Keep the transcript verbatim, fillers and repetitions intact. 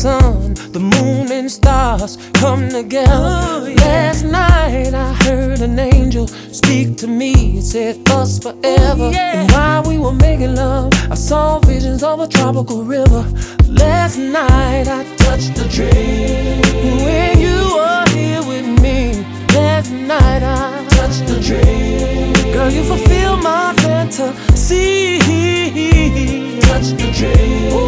sun, the moon and stars come together. Oh, yeah. Last night I heard an angel speak to me. It said us forever. Oh, yeah. And while we were making love, I saw visions of a tropical river. Last night I touched a dream when you were here with me. Last night I touched a dream. Girl, you fulfill my fantasy. Touched a dream.